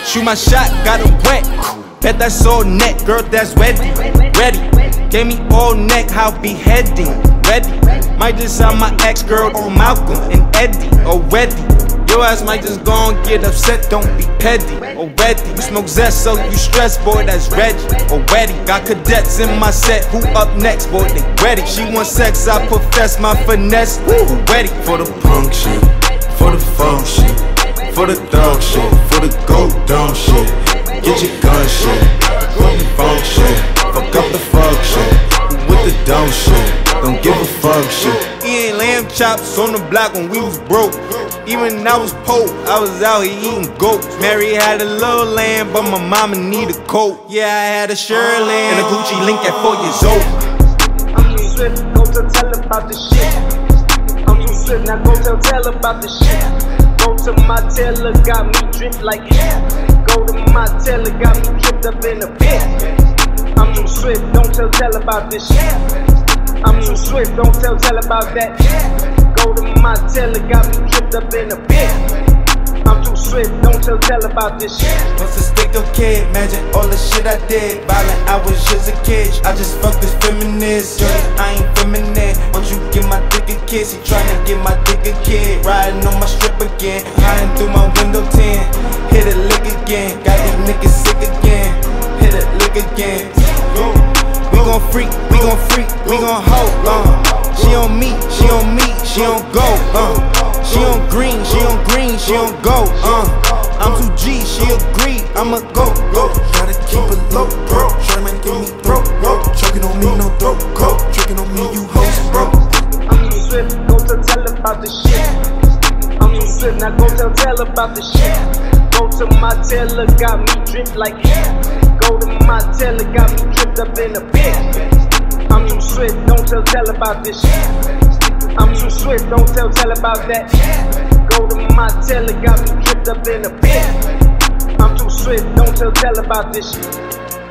Shoot my shot, got it wet. Bet that's all net, girl, that's ready. Gave me all neck, how beheading. Ready. Might just sign my ex-girl on Malcolm and Eddie already. Your ass might just go and get upset, don't be petty. Already, you smoke zest, so you stress, boy, that's Reggie. Already, got cadets in my set, who up next, boy, they ready. She wants sex, I profess my finesse, woo, ready. For the punk shit, for the funk shit, for the dog shit, for the go dumb shit. Get your gun shit, for the funk shit, fuck up the fuck shit. With the dumb shit, don't give a fuck shit. He ain't lamb chops on the block when we was broke. Even I was poor, I was out here eating goats. Mary had a little lamb, but my mama need a coat. Yeah, I had a Shirley and a Gucci link at 4 years old. I'm too swift, go tell about the shit. I'm too swift, now go tell about the shit. Go to my tailor, got me dripped like yeah. Go to my tailor, got me dripped up in a pit. I'm too swift, don't tell about this shit. I'm too swift, don't tell about that. Go to my tailor, got me dripped up in a pit. I'm too swift, don't tell about this shit. Once a stick of kid, imagine all the shit I did. Violent, I was just a kid. I just fucked this feminist. Shorty, I ain't feminine. Once you give my dick a kiss, he tryna get my dick a kid. Riding on my strip again, hiding through my window 10. Hit a lick again, got these niggas sick again. Hit a lick again. We gon' freak, we gon' freak, we gon' hold, She on me, she on me, she on go, She on green, she on green, she on go, I'm too G, she agree, I'ma go. Gotta keep it low, bro. Try man, give me throat, choking on me, no throat, coke. Tricking on me, you hoes, bro. I'm too swift, go tell about the shit. I'm too swift, now go tell about the shit. Go to my tailor, got me dripped like yeah. Go to my tailor, got me dripped up in a pit. I'm too swift, don't tell about this shit. I'm too swift, don't tell about that. Go to my tailor, got me dripped up in a pit. I'm too swift, don't tell about this shit.